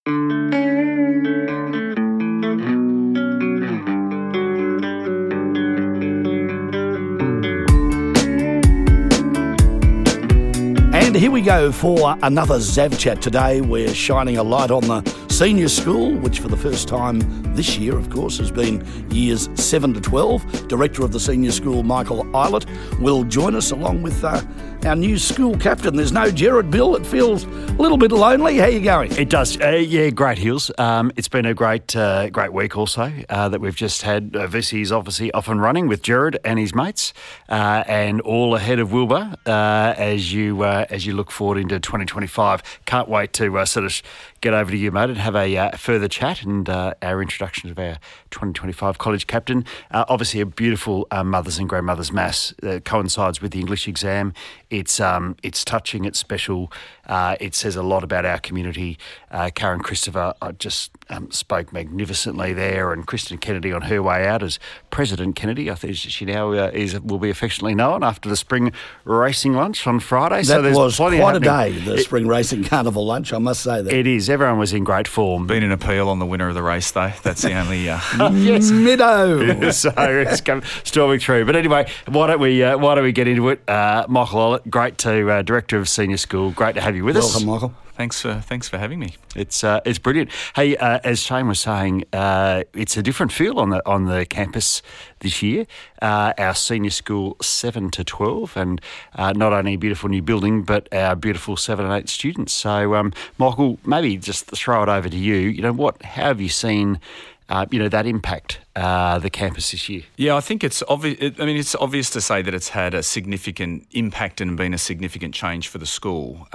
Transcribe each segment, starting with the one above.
And here we go for another Zav Chat today. We're shining a light on the senior school, which for the first time this year, of course, has been years 7 to 12. Director of the senior school, Michael Eilert, will join us along with our new school captain. There's no Gerard Bill. It feels a little bit lonely. How are you going? It does. Yeah, great, Hills. It's been a great week also that we've just had. VC is obviously off and running with Gerard and his mates, and all ahead of Wilbur as you look forward into 2025. Can't wait to sort of get over to you, mate, and have a further chat and our introduction of our 2025 college captain. Obviously, a beautiful Mothers and Grandmothers Mass that coincides with the English exam. It's touching, it's special. It says a lot about our community. Karen Christopher just spoke magnificently there, and Kristen Kennedy on her way out as President Kennedy. I think she now will be affectionately known after the spring racing lunch on Friday. That was quite a day, the spring racing carnival lunch, I must say that. It is. Everyone was in great form. Been an appeal on the winner of the race, though. That's the only... Yes. Middo. So it's come storming through. But anyway, why don't we get into it? Michael Eilert, great to Director of Senior School. Great to have you with us. Welcome, Michael. Thanks for having me. It's brilliant. Hey, as Shane was saying, it's a different feel on the campus this year. Our senior school 7 to 12, and not only a beautiful new building, but our beautiful 7 and 8 students. So, Michael, maybe just throw it over to you. How have you seen that impact the campus this year? Yeah, I think it's obvious. It's obvious to say that it's had a significant impact and been a significant change for the school.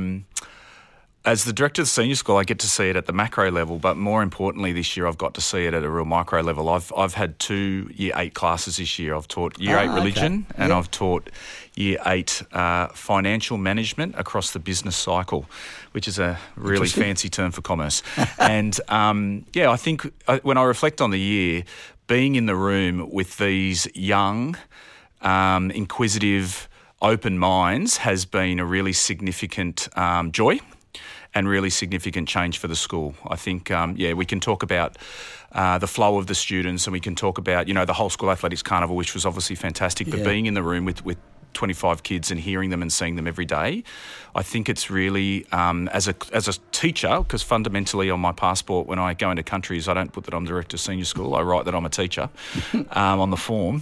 As the director of the senior school, I get to see it at the macro level, but more importantly this year I've got to see it at a real micro level. I've had 2 Year 8 classes this year. I've taught Year 8 religion and I've taught Year 8 financial management across the business cycle, which is a really fancy term for commerce. And I think when I reflect on the year, being in the room with these young, inquisitive, open minds has been a really significant joy and really significant change for the school. I think, we can talk about the flow of the students, and we can talk about, the whole school athletics carnival, which was obviously fantastic, but being in the room with 25 kids and hearing them and seeing them every day, I think it's really, as a teacher, because fundamentally on my passport when I go into countries, I don't put that I'm director of senior school, I write that I'm a teacher on the form.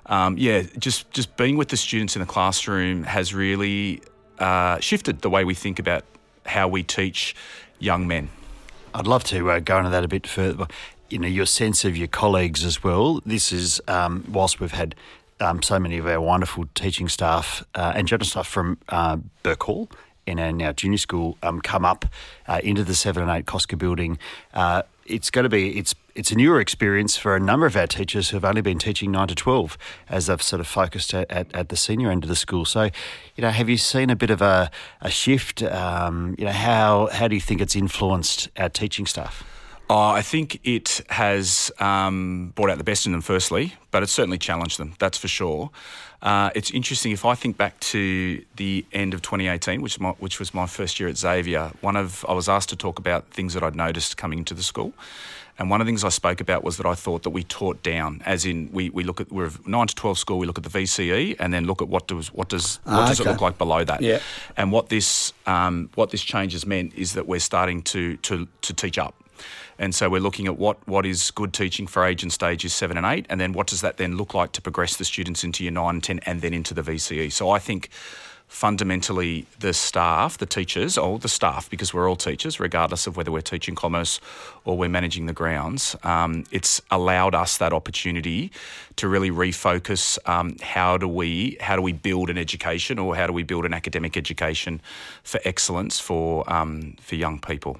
Just being with the students in the classroom has really shifted the way we think about how we teach young men. I'd love to go into that a bit further. Your sense of your colleagues as well. This is, whilst we've had so many of our wonderful teaching staff and general staff from Burke Hall in our now junior school come up into the 7 and 8 Cosca building. It's a newer experience for a number of our teachers who have only been teaching 9 to 12 as they've sort of focused at the senior end of the school. So, have you seen a bit of a shift? How do you think it's influenced our teaching staff? I think it has brought out the best in them, firstly, but it's certainly challenged them, that's for sure. It's interesting, if I think back to the end of 2018, which was my first year at Xavier, I was asked to talk about things that I'd noticed coming into the school. And one of the things I spoke about was that I thought that we taught down, as in we're a 9 to 12 school, we look at the VCE and then look at what does it look like below that. Yeah. And what this change has meant is that we're starting to teach up. And so we're looking at what is good teaching for age and stages 7 and 8, and then what does that then look like to progress the students into year 9 and 10 and then into the VCE. So I think fundamentally the staff, the teachers, or the staff, because we're all teachers, regardless of whether we're teaching commerce or we're managing the grounds, it's allowed us that opportunity to really refocus how do we build an education, or how do we build an academic education for excellence for young people.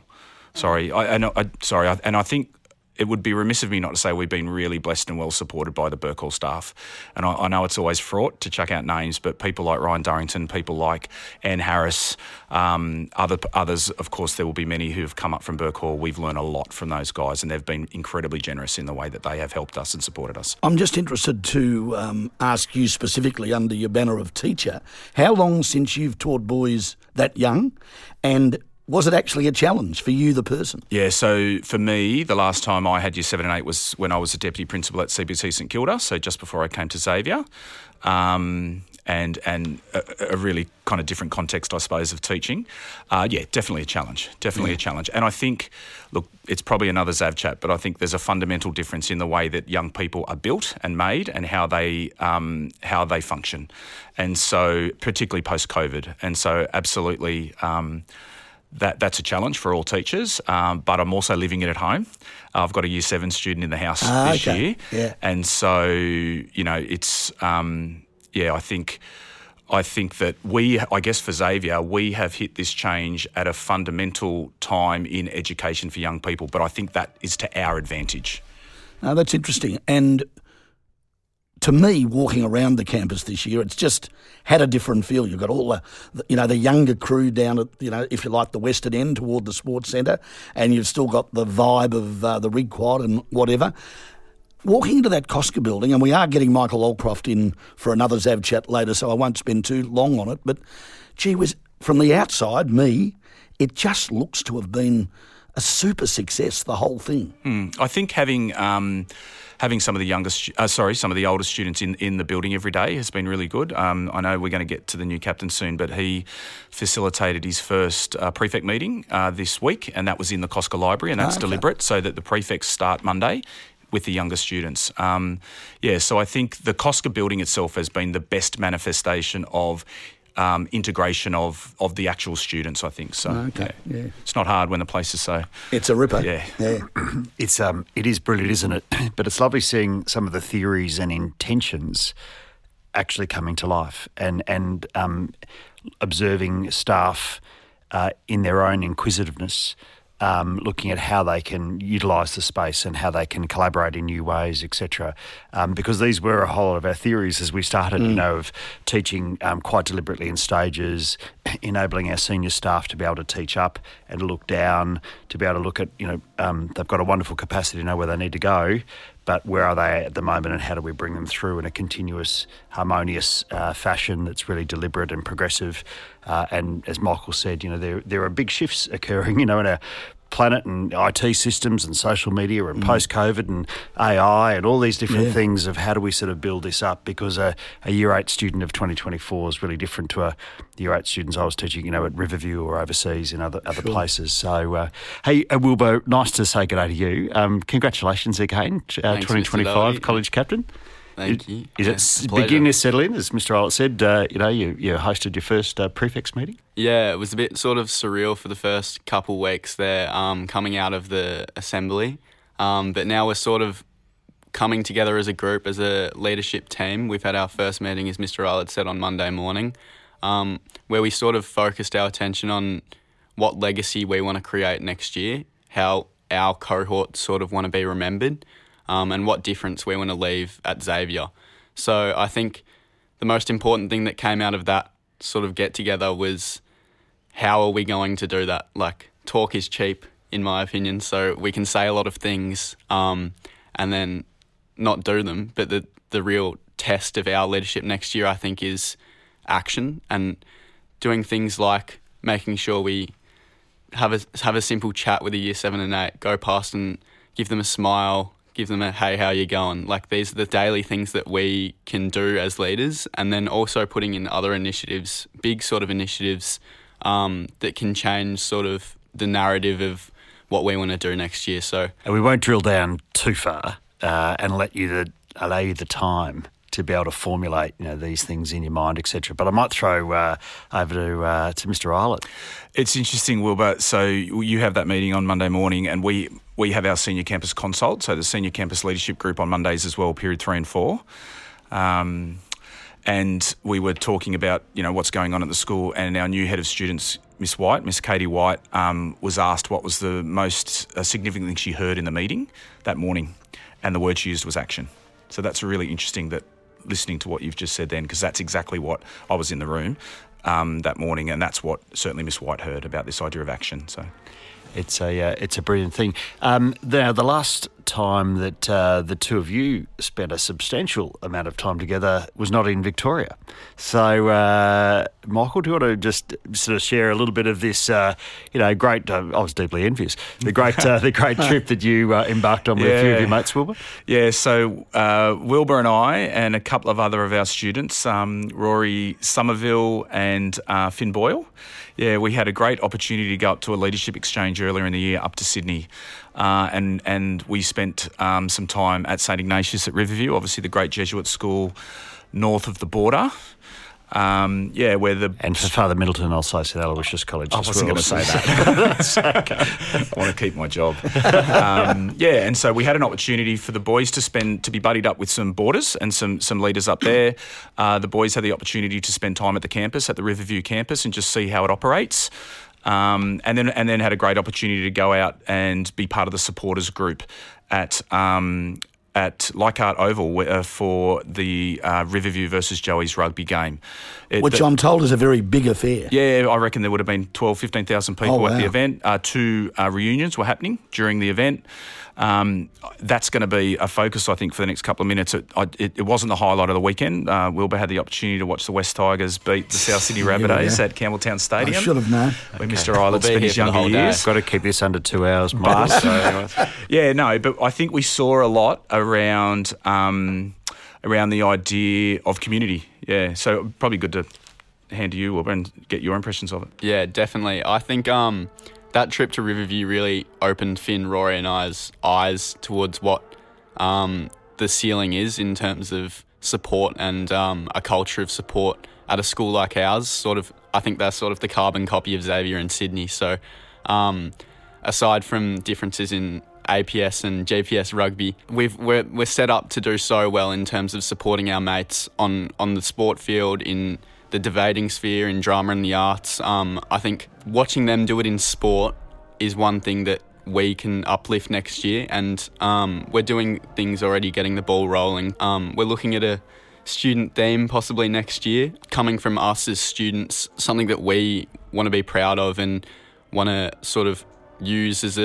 I think it would be remiss of me not to say we've been really blessed and well supported by the Burke Hall staff. And I know it's always fraught to chuck out names, but people like Ryan Durrington, people like Anne Harris, others, of course, there will be many who have come up from Burke Hall. We've learned a lot from those guys, and they've been incredibly generous in the way that they have helped us and supported us. I'm just interested to ask you specifically, under your banner of teacher, how long since you've taught boys that young, and Was it actually a challenge for you, the person? Yeah, so for me, the last time I had year 7 and 8 was when I was a deputy principal at CBC St Kilda, so just before I came to Xavier. And a really kind of different context, I suppose, of teaching. Definitely a challenge. Definitely a challenge. And I think, look, it's probably another Zav chat, but I think there's a fundamental difference in the way that young people are built and made and how they function. And so, particularly post-COVID. And so, absolutely, that's a challenge for all teachers. But I'm also living it at home. I've got a year 7 student in the house this year. Yeah. And so, it's... I think that I guess for Xavier, we have hit this change at a fundamental time in education for young people, but I think that is to our advantage. That's interesting. And to me, walking around the campus this year, it's just had a different feel. You've got all the younger crew down at, if you like, the western end toward the sports centre, and you've still got the vibe of the Rig Quad and whatever. Walking into that Costco building, and we are getting Michael Oldcroft in for another Zav chat later, so I won't spend too long on it, but gee whiz, from the outside, it just looks to have been a super success, the whole thing. I think having some of the older students in the building every day has been really good. I know we're going to get to the new captain soon, but he facilitated his first prefect meeting this week, and that was in the Costco library, and that's deliberate, so that the prefects start Monday with the younger students. So I think the Costco building itself has been the best manifestation of integration of the actual students, I think. So it's not hard when the place is so... It's a ripper. Yeah. It is brilliant, isn't it? But it's lovely seeing some of the theories and intentions actually coming to life and observing staff in their own inquisitiveness, looking at how they can utilise the space and how they can collaborate in new ways, etc. Because these were a whole lot of our theories as we started, of teaching quite deliberately in stages, enabling our senior staff to be able to teach up and to look down, to be able to look at, they've got a wonderful capacity to know where they need to go, but where are they at the moment and how do we bring them through in a continuous, harmonious fashion that's really deliberate and progressive. And as Michael said, there are big shifts occurring, in our planet and IT systems and social media and post-COVID and AI and all these different things of how do we sort of build this up, because a Year 8 student of 2024 is really different to a Year 8 students I was teaching, at Riverview or overseas in other places. So, hey, Wilbo, nice to say good day to you. Congratulations again, 2025 college captain. Thank you. Is it beginning to settle in, as Mr. Eilert said? You hosted your first prefects meeting? Yeah, it was a bit sort of surreal for the first couple weeks there, coming out of the assembly. But now we're sort of coming together as a group, as a leadership team. We've had our first meeting, as Mr. Eilert said, on Monday morning, where we sort of focused our attention on what legacy we want to create next year, how our cohort sort of want to be remembered, and what difference we want to leave at Xavier. So I think the most important thing that came out of that sort of get-together was how are we going to do that? Like, talk is cheap, in my opinion, so we can say a lot of things and then not do them. But the real test of our leadership next year, I think, is action and doing things like making sure we have a simple chat with a Year 7 and 8, go past and give them a smile, give them a, hey, how you going? Like, these are the daily things that we can do as leaders, and then also putting in other initiatives, big sort of initiatives that can change sort of the narrative of what we want to do next year. So, and we won't drill down too far and allow you the time to be able to formulate, these things in your mind, etc. But I might throw over to Mr. Eilert. It's interesting, Wilbur. So you have that meeting on Monday morning, and we have our senior campus consult, so the senior campus leadership group on Mondays as well, period 3 and 4. And we were talking about, what's going on at the school, and our new head of students, Miss Katie White, was asked what was the most significant thing she heard in the meeting that morning, and the word she used was action. So that's really interesting, that listening to what you've just said then, because that's exactly what I was in the room that morning, and that's what certainly Miss White heard about this idea of action. So it's a brilliant thing. The last time that the two of you spent a substantial amount of time together was not in Victoria. So, Michael, do you want to just sort of share a little bit of this, great, I was deeply envious, the great trip that you embarked on with a few of your mates, Wilbur? Yeah, so Wilbur and I and a couple of other of our students, Rory Somerville and Finn Boyle, we had a great opportunity to go up to a leadership exchange earlier in the year up to Sydney. And we spent some time at St Ignatius at Riverview, obviously the great Jesuit school north of the border. Where the... And for Father Middleton, I'll say St Aloysius College. I wasn't going to say that. That's okay. I want to keep my job. And so we had an opportunity for the boys to be buddied up with some boarders and some leaders up there. The boys had the opportunity to spend time at the campus, at the Riverview campus, and just see how it operates. And then had a great opportunity to go out and be part of the supporters group at Leichhardt Oval for the Riverview versus Joey's rugby game. I'm told is a very big affair. Yeah, I reckon there would have been 12,000, 15,000 people at the event. Two reunions were happening during the event. That's going to be a focus, I think, for the next couple of minutes. It wasn't the highlight of the weekend. Wilbur had the opportunity to watch the West Tigers beat the South Sydney Rabbitohs at Campbelltown Stadium. I should have known. Where Mr. Eilert spent his younger years. Got to keep this under 2 hours, Michael. But I think we saw a lot around the idea of community. Yeah, so probably good to hand to you, Wilbur, and get your impressions of it. Yeah, definitely. I think that trip to Riverview really opened Finn, Rory and I's eyes towards what the ceiling is in terms of support and a culture of support at a school like ours. I think that's sort of the carbon copy of Xavier in Sydney. So aside from differences in APS and GPS rugby, we're set up to do so well in terms of supporting our mates on the sport field, in the debating sphere, in drama and the arts. I think watching them do it in sport is one thing that we can uplift next year, and we're doing things already, getting the ball rolling. We're looking at a student theme possibly next year, coming from us as students, something that we want to be proud of and want to sort of use as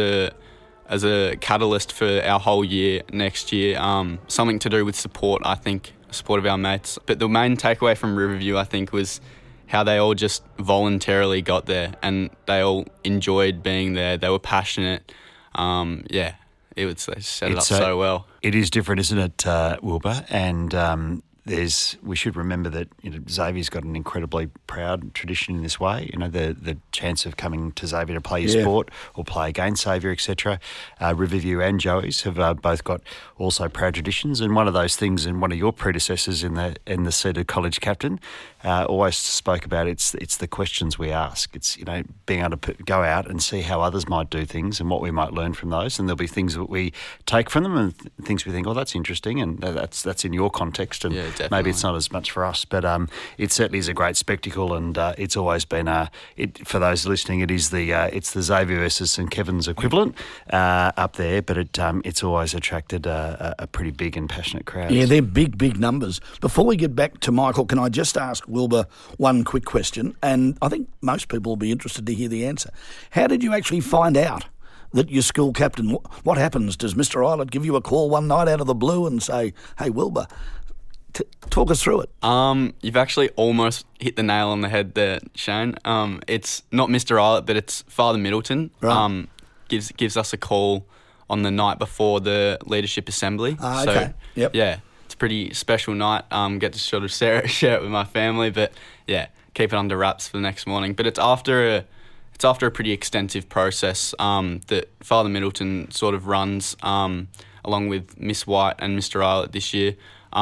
a catalyst for our whole year next year. Something to do with support, I think, support of our mates. But the main takeaway from Riverview, I think, was how they all just voluntarily got there and they all enjoyed being there. They were passionate. They set it up so well. It is different, isn't it, Wilbur? And we should remember that Xavier's got an incredibly proud tradition in this way. The chance of coming to Xavier to play your sport or play against Xavier, etc. Riverview and Joey's have both got also proud traditions, and one of those things, and one of your predecessors in the seat of college captain always spoke about it's the questions we ask. It's being able to go out and see how others might do things and what we might learn from those, and there'll be things that we take from them and things we think, oh, that's interesting, and that's in your context, and maybe it's not as much for us, but it certainly is a great spectacle, and it's always been for those listening, it's the Xavier versus St Kevin's equivalent up there, but it's always attracted a pretty big and passionate crowd. Yeah, they're big numbers. Before we get back to Michael, can I just ask Wilbur one quick question? And I think most people will be interested to hear the answer. How did you actually find out that your school captain? What happens? Does Mr. Eilert give you a call one night out of the blue and say, "Hey, Wilbur, talk us through it"? You've actually almost hit the nail on the head there, Shane. It's not Mr. Eilert, but it's Father Middleton. Right. Gives us a call on the night before the leadership assembly. Okay. So, yep. Yeah, it's a pretty special night. Get to sort of share it with my family, but yeah, keep it under wraps for the next morning. But it's after a pretty extensive process that Father Middleton sort of runs along with Miss White and Mr. Eilert this year.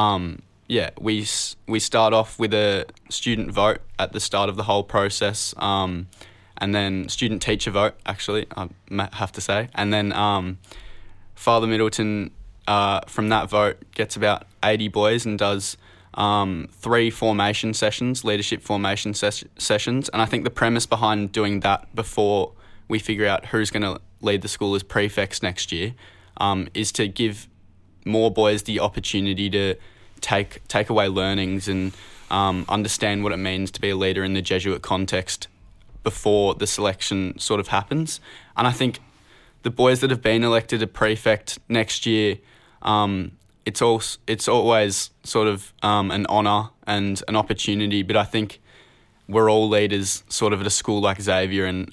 We start off with a student vote at the start of the whole process, and then student-teacher vote, actually, I have to say. And then Father Middleton, from that vote, gets about 80 boys and does 3 formation sessions, leadership formation sessions. And I think the premise behind doing that before we figure out who's going to lead the school as prefects next year is to give more boys the opportunity to take away learnings and understand what it means to be a leader in the Jesuit context before the selection sort of happens. And I think the boys that have been elected a prefect next year, it's always sort of an honour and an opportunity. But I think we're all leaders sort of at a school like Xavier, and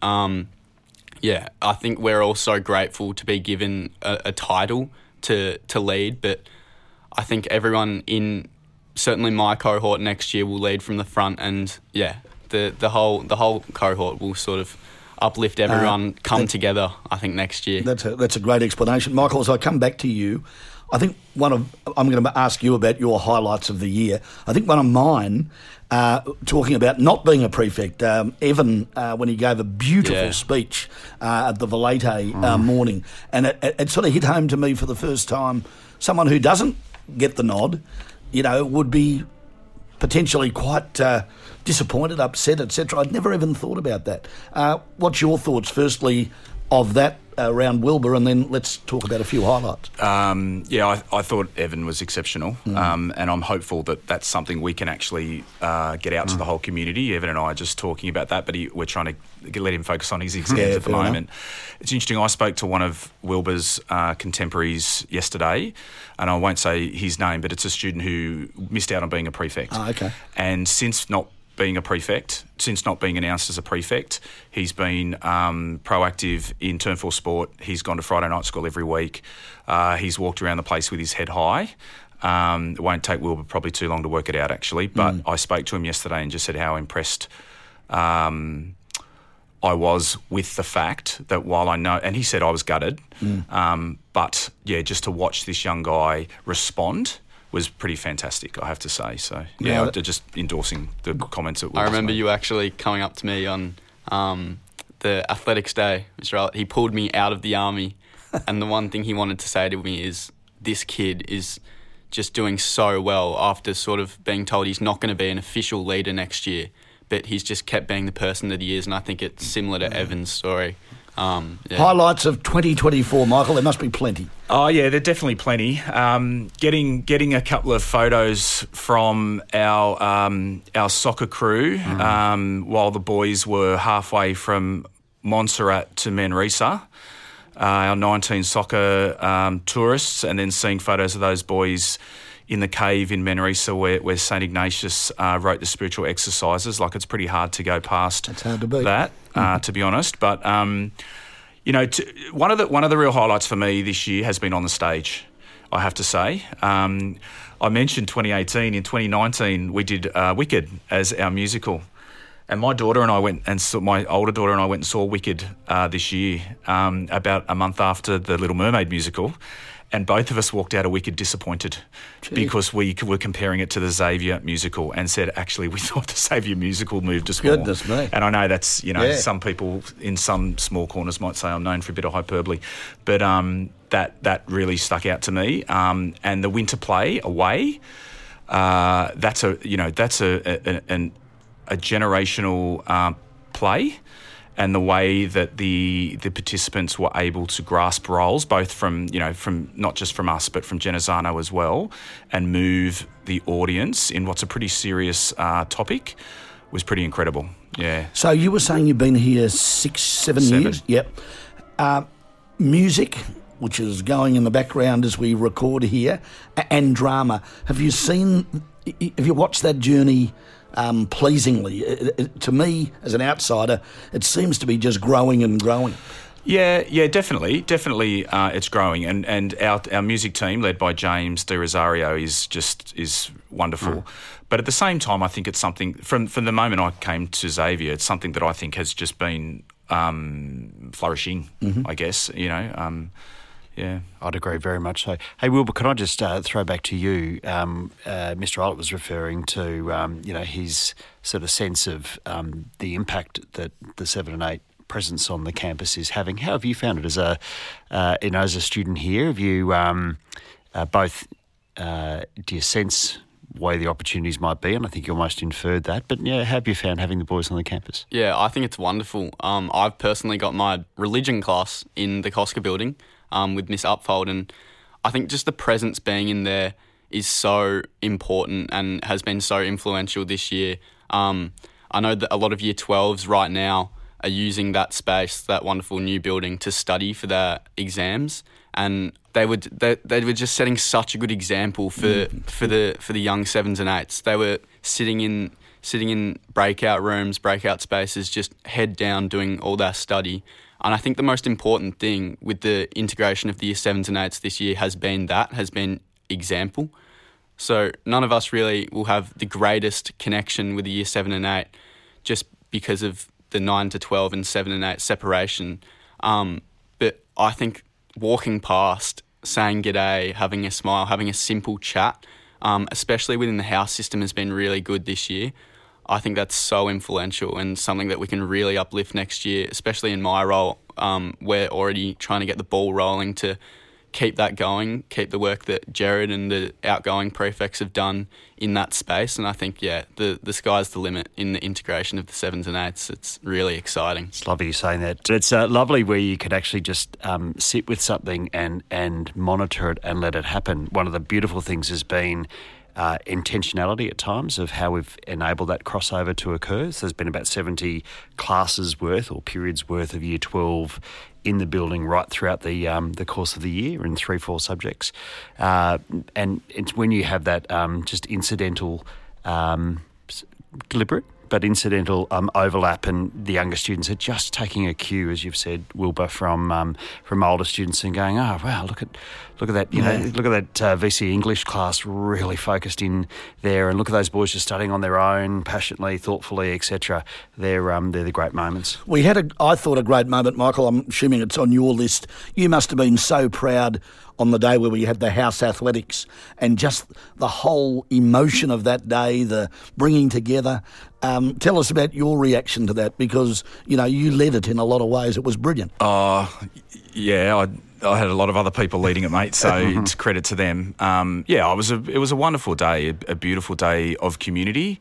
I think we're all so grateful to be given a title to lead. But I think everyone in certainly my cohort next year will lead from the front, and the whole cohort will sort of uplift everyone, come together, I think, next year. That's a great explanation. Michael, as I come back to you, I think I'm going to ask you about your highlights of the year. I think one of mine, talking about not being a prefect, Evan, when he gave a beautiful speech at the Valete morning, and it sort of hit home to me for the first time. Someone who doesn't get the nod, would be potentially quite disappointed, upset, etc. I'd never even thought about that. What's your thoughts, firstly, of that around Wilbur, and then let's talk about a few highlights. I thought Evan was exceptional, and I'm hopeful that that's something we can actually get out to the whole community. Evan and I are just talking about that, but we're trying to let him focus on his exams at the moment. Enough. It's interesting, I spoke to one of Wilbur's contemporaries yesterday, and I won't say his name, but it's a student who missed out on being a prefect. Oh, okay. And since not being announced as a prefect, he's been proactive in Term 4 sport. He's gone to Friday night school every week. He's walked around the place with his head high. It won't take Wilbur probably too long to work it out, actually. But I spoke to him yesterday and just said how impressed I was with the fact that while I know... And he said I was gutted. But, just to watch this young guy respond was pretty fantastic, I have to say. So, just endorsing the comments that I remember you actually coming up to me on the athletics day, Mr. Allett. He pulled me out of the army, and the one thing he wanted to say to me is, this kid is just doing so well after sort of being told he's not going to be an official leader next year, but he's just kept being the person that he is, and I think it's similar to Evan's story. Highlights of 2024, Michael, there must be plenty. Oh yeah, there are definitely plenty. Getting a couple of photos from our soccer crew while the boys were halfway from Montserrat to Manresa, our 19 soccer tourists, and then seeing photos of those boys in the cave in Manresa where St Ignatius wrote the spiritual exercises. Like, it's pretty hard to go past that, to be honest. But, one of the real highlights for me this year has been on the stage, I have to say. I mentioned 2018. In 2019, we did Wicked as our musical. And my older daughter and I went and saw Wicked this year, about a month after the Little Mermaid musical. And both of us walked out of Wicked disappointed because we were comparing it to the Xavier musical and said, actually, we thought the Xavier musical moved us more. Goodness me. And I know that's, some people in some small corners might say I'm known for a bit of hyperbole, but that really stuck out to me. And the winter play away, that's a generational play. And the way that the participants were able to grasp roles, both from not just from us, but from Genazzano as well, and move the audience in what's a pretty serious topic, was pretty incredible. Yeah. So you were saying you've been here 7 years? Yep. Music, which is going in the background as we record here, and drama. Have you watched that journey pleasingly? To me, as an outsider, it seems to be just growing and growing. Yeah, definitely, it's growing, and our music team, led by James De Rosario, is wonderful. But at the same time, I think it's something from the moment I came to Xavier, it's something that I think has just been flourishing. I guess Yeah, I'd agree very much so. Hey, Wilbur, can I just throw back to you? Mr. Allett was referring to, his sort of sense of the impact that the 7 and 8 presence on the campus is having. How have you found it as a student here? Have you both, do you sense where the opportunities might be? And I think you almost inferred that. But how have you found having the boys on the campus? Yeah, I think it's wonderful. I've personally got my religion class in the Cosca building, with Miss Upfold, and I think just the presence being in there is so important and has been so influential this year. I know that a lot of Year 12s right now are using that space, that wonderful new building, to study for their exams, and they were just setting such a good example for the young 7s and 8s. They were sitting in breakout rooms, breakout spaces, just head down doing all their study. And I think the most important thing with the integration of the year 7s and 8s this year has been example. So none of us really will have the greatest connection with the year 7 and 8 just because of the 9 to 12 and 7 and 8 separation. But I think walking past, saying g'day, having a smile, having a simple chat, especially within the house system, has been really good this year. I think that's so influential and something that we can really uplift next year, especially in my role. We're already trying to get the ball rolling to keep that going, keep the work that Jared and the outgoing prefects have done in that space. And I think, the sky's the limit in the integration of the 7s and 8s. It's really exciting. It's lovely you saying that. It's lovely where you can actually just sit with something and monitor it and let it happen. One of the beautiful things has been intentionality at times of how we've enabled that crossover to occur. So there's been about 70 classes worth or periods worth of Year 12 in the building right throughout the course of the year in 3-4 subjects. And it's when you have that just incidental, deliberate, but incidental overlap, and the younger students are just taking a cue, as you've said, Wilbur, from older students and going, oh wow, look at that, look at that VC English class really focused in there, and look at those boys just studying on their own, passionately, thoughtfully, etc. They're the great moments. We had I thought a great moment, Michael. I'm assuming it's on your list. You must have been so proud on the day where we had the house athletics and just the whole emotion of that day, the bringing together. Tell us about your reaction to that, because, you led it in a lot of ways. It was brilliant. Yeah, I had a lot of other people leading it, mate, so it's credit to them. It was a wonderful day, a beautiful day of community.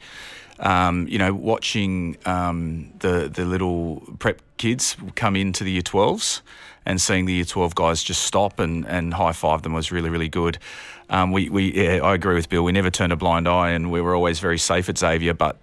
Watching the little prep kids come into the Year 12s and seeing the Year 12 guys just stop and high-five them was really, really good. I agree with Bill. We never turned a blind eye, and we were always very safe at Xavier. But,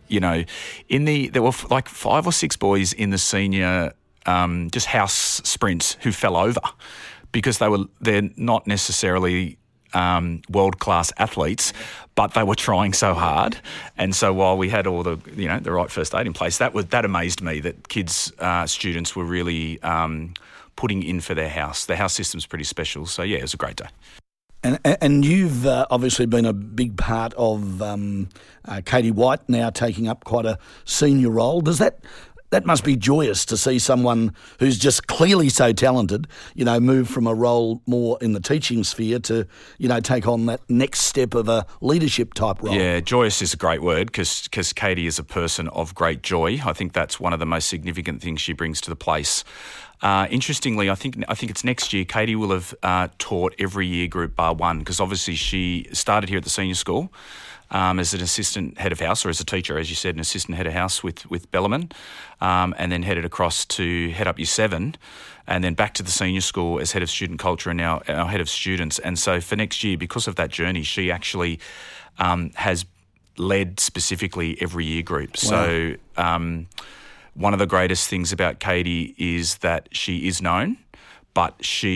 there were like 5 or 6 boys in the senior just house sprints who fell over because they're not necessarily world-class athletes, but they were trying so hard. And so while we had all the right first aid in place, that amazed me that kids, students were really putting in for their house. The house system's pretty special. So, it was a great day. And you've obviously been a big part of Katie White now taking up quite a senior role. Does that must be joyous to see someone who's just clearly so talented, move from a role more in the teaching sphere to, take on that next step of a leadership type role? Yeah, joyous is a great word because Katie is a person of great joy. I think that's one of the most significant things she brings to the place. Interestingly, I think it's next year. Katie will have taught every year group bar one, because obviously she started here at the senior school as an assistant head of house, or as a teacher, as you said, an assistant head of house with Bellarmine, and then headed across to head up Year 7, and then back to the senior school as head of student culture and now our head of students. And so for next year, because of that journey, she actually has led specifically every year group. Wow. So one of the greatest things about Katie is that she is known, but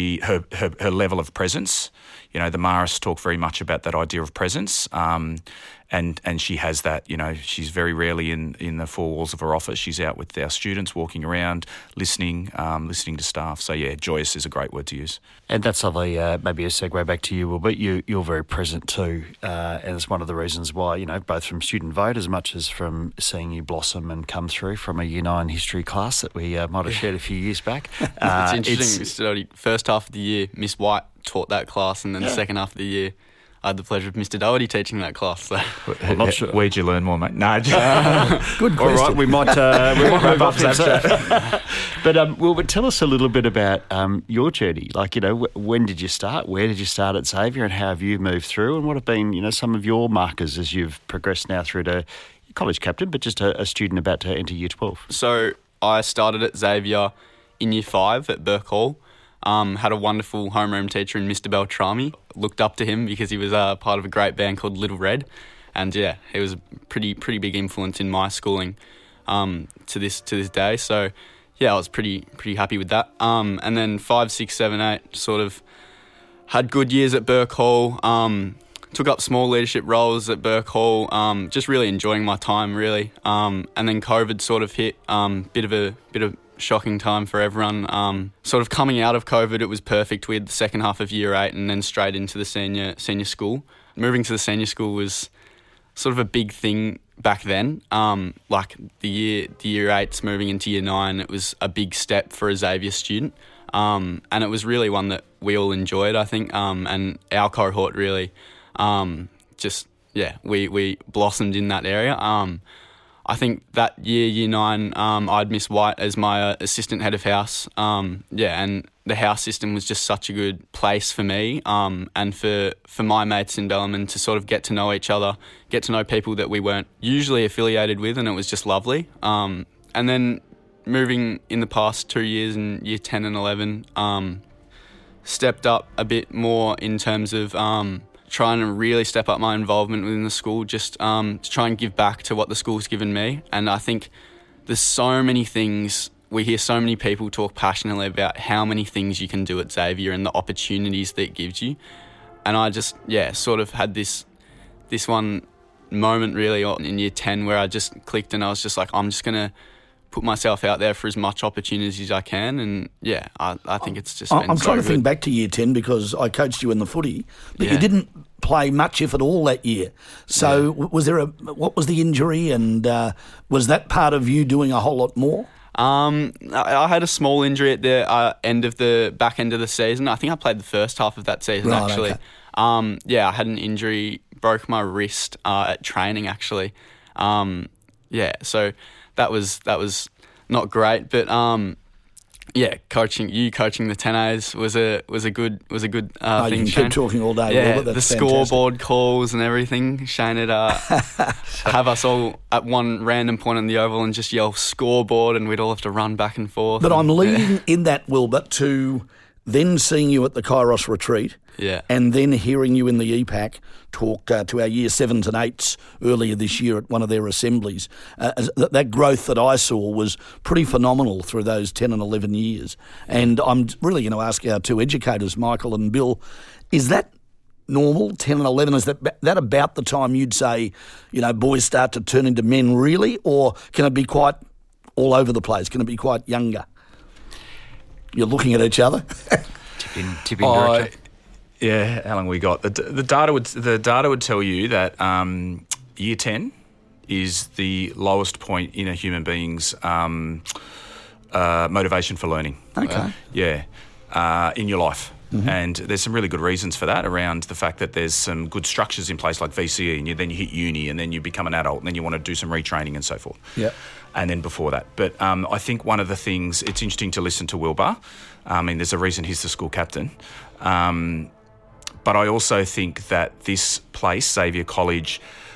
her level of presence, the Maris talk very much about that idea of presence, and she has that. She's very rarely in the 4 walls of her office. She's out with our students, walking around, listening to staff. So joyous is a great word to use. And that's lovely. Maybe a segue back to you, Will, but you're very present too, and it's one of the reasons why, both from student vote as much as from seeing you blossom and come through from a Year 9 history class that we might have shared a few years back. It's interesting. Mr. Doherty, first half of the year, Miss White taught that class, and then the second half of the year, I had the pleasure of Mr. Doherty teaching that class. So. I'm not sure. Where'd you learn more, mate? No, good question. All right, we might move up to that. But tell us a little bit about your journey. Like, when did you start? Where did you start at Xavier, and how have you moved through? And what have been, some of your markers as you've progressed now through to college captain, but just a student about to enter Year 12? So I started at Xavier in Year 5 at Burke Hall. Had a wonderful homeroom teacher in Mr. Beltrami. Looked up to him because he was part of a great band called Little Red. And he was a pretty big influence in my schooling to this day. So I was pretty happy with that. And then 5, 6, 7, 8 sort of had good years at Burke Hall. Took up small leadership roles at Burke Hall. Just really enjoying my time, really. And then COVID sort of hit. Bit of shocking time for everyone. Sort of coming out of COVID, it was perfect. We had the second half of year 8 and then straight into the senior school. Moving to the senior school was sort of a big thing back then. Like the year 8s moving into year 9, it was a big step for a Xavier student. And it was really one that we all enjoyed, I think. And our cohort really we blossomed in that area. I think that year 9, I had Miss White as my assistant head of house. And the house system was just such a good place for me and for my mates in Bellarmine to sort of get to know each other, get to know people that we weren't usually affiliated with, and it was just lovely. And then moving in the past 2 years in year 10 and 11, stepped up a bit more in terms of trying to really step up my involvement within the school, just to try and give back to what the school's given me. And I think there's so many things, we hear so many people talk passionately about how many things you can do at Xavier and the opportunities that it gives you. And I just, sort of had this one moment really in year 10 where I just clicked and I was just like, I'm just going to put myself out there for as much opportunities as I can, and I think it's just been I'm so trying to good. think back to year 10 because I coached you in the footy, but you didn't play much, if at all, that year. So what was the injury, and was that part of you doing a whole lot more? I had a small injury at the back end of the season. I think I played the first half of that season, actually. Okay. I had an injury, broke my wrist at training, actually. So that was not great, but coaching the 10As was a good thing. You can Shane. keep talking all day. Yeah, Robert. the That's fantastic. scoreboard calls and everything. Shane would have us all at one random point on the oval and just yell scoreboard, and we'd all have to run back and forth. But I'm leading in that, Wilbur, to then seeing you at the Kairos retreat, and then hearing you in the EPAC talk to our year 7s and 8s earlier this year at one of their assemblies. That growth that I saw was pretty phenomenal through those 10 and 11 years. And I'm really going to ask our two educators, Michael and Bill, is that normal, 10 and 11? Is that about the time you'd say, boys start to turn into men really, or can it be quite all over the place? Can it be quite younger? You're looking at each other. Tipping director. Yeah, how long we got? The data would tell you that year 10 is the lowest point in a human being's motivation for learning. Okay. In your life. Mm-hmm. And there's some really good reasons for that around the fact that there's some good structures in place like VCE, and then you hit uni, and then you become an adult, and then you want to do some retraining and so forth. Yeah. And then before that. But I think one of the things, it's interesting to listen to Wilbur. There's a reason he's the school captain. But I also think that this place, Xavier College,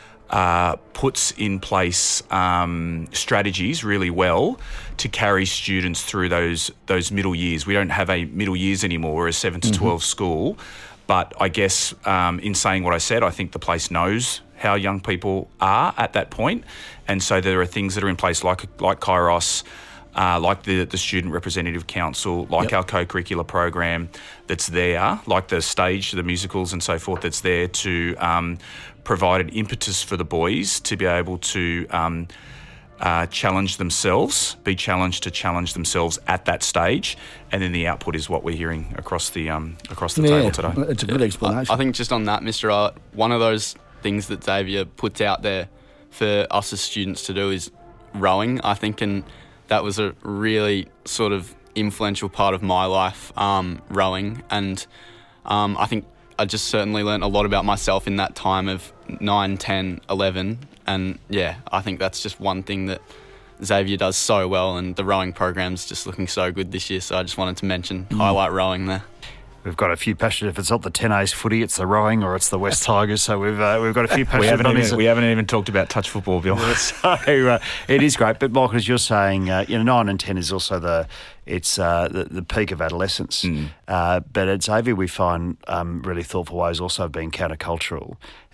puts in place strategies really well to carry students through those middle years. We don't have a middle years anymore. We're a 7 to 12 school. But I guess in saying what I said, I think the place knows how young people are at that point. And so there are things that are in place like Kairos, like the Student Representative Council, like our co-curricular program that's there, like the stage, the musicals and so forth that's there to provide an impetus for the boys to be able to challenge themselves, be challenged to challenge themselves at that stage, and then the output is what we're hearing across the table today. It's a good explanation. I think just on that, Mr. Art, one of those things that Xavier puts out there for us as students to do is rowing, I think, and that was a really sort of influential part of my life, rowing, and I think I just certainly learnt a lot about myself in that time of 9, 10, 11, and I think that's just one thing that Xavier does so well, and the rowing program's just looking so good this year, so I just wanted to highlight rowing there. We've got a few passionate. If it's not the 10A's footy, it's the rowing or it's the West Tigers. So we've got a few passionate. We haven't even talked about touch football, Bill. So it is great. But Michael, as you're saying, 9 and 10 is also the peak of adolescence. But at Xavier, we find really thoughtful ways also of being countercultural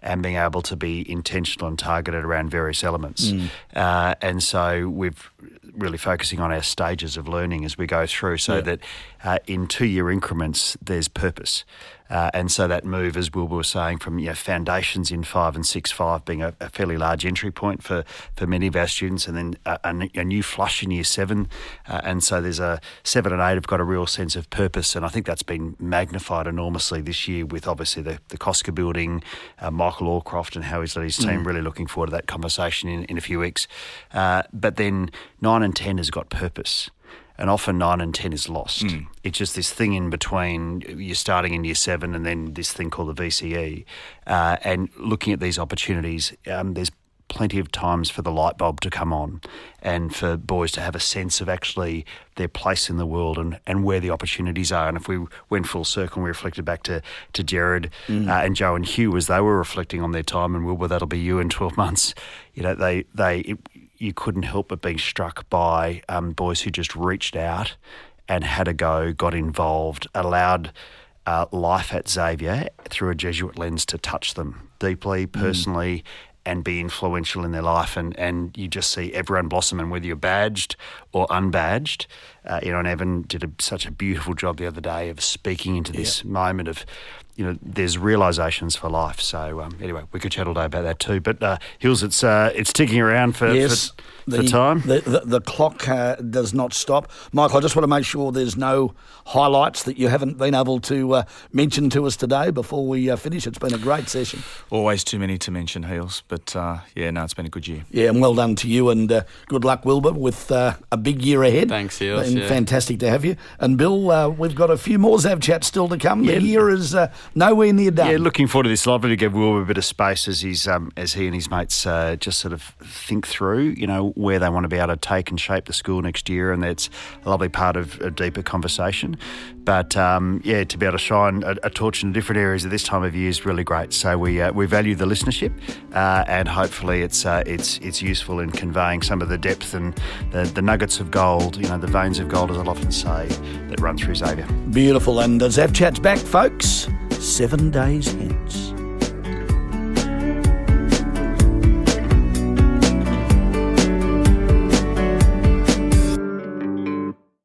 and being able to be intentional and targeted around various elements. And so we've really focusing on our stages of learning as we go through so that in 2-year increments there's purpose. And so that move, as Wilbur was saying, from foundations in 5 and 6-5 being a fairly large entry point for many of our students, and then a new flush in Year 7. And so there's 7 and 8 have got a real sense of purpose, and I think that's been magnified enormously this year with obviously the Cosca building, Michael Allcroft and how he's led his team. Really looking forward to that conversation in a few weeks. But then 9 and 10 has got purpose. And often 9 and 10 is lost. It's just this thing in between. You're starting in Year 7 and then this thing called the VCE. And looking at these opportunities, there's plenty of times for the light bulb to come on and for boys to have a sense of actually their place in the world and where the opportunities are. And if we went full circle and we reflected back to Jared and Joe and Hugh as they were reflecting on their time, and Wilbur, that'll be you in 12 months, you couldn't help but being struck by boys who just reached out and had a go, got involved, allowed life at Xavier through a Jesuit lens to touch them deeply, personally, and be influential in their life. And you just see everyone blossom, and whether you're badged or unbadged, and Evan did such a beautiful job the other day of speaking into this moment of, there's realisations for life. So anyway, we could chat all day about that too. But Hills, it's ticking around for time. The clock does not stop. Michael, I just want to make sure there's no highlights that you haven't been able to mention to us today before we finish. It's been a great session. Always too many to mention, Heels. But it's been a good year. Yeah, and well done to you, and good luck, Wilbur, with a big year ahead. Thanks, Heels. Fantastic to have you. And Bill, we've got a few more Zav chats still to come. The year is nowhere near done. Yeah, looking forward to this. Lovely to give Wilbur a bit of space as he and his mates just sort of think through, where they want to be able to take and shape the school next year, and that's a lovely part of a deeper conversation. But to be able to shine a torch in different areas at this time of year is really great. So we value the listenership, and hopefully it's useful in conveying some of the depth and the nuggets of gold, the veins of gold, as I'll often say, that run through Xavier. Beautiful, and Zav Chat's back, folks. 7 days hence.